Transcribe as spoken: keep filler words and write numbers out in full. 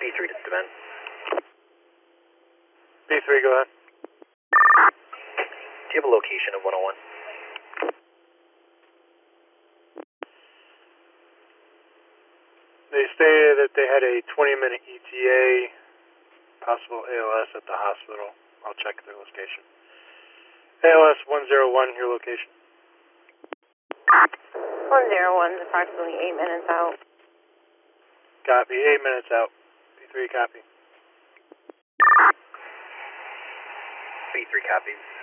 B three to demand. B three, go ahead. Do you have a location of one oh one? They stated that they had a twenty minute E T A, possible A L S at the hospital. I'll check their location. A L S one oh one, your location. one oh one is approximately eight minutes out. Copy, eight minutes out. B three, copy. B three copies.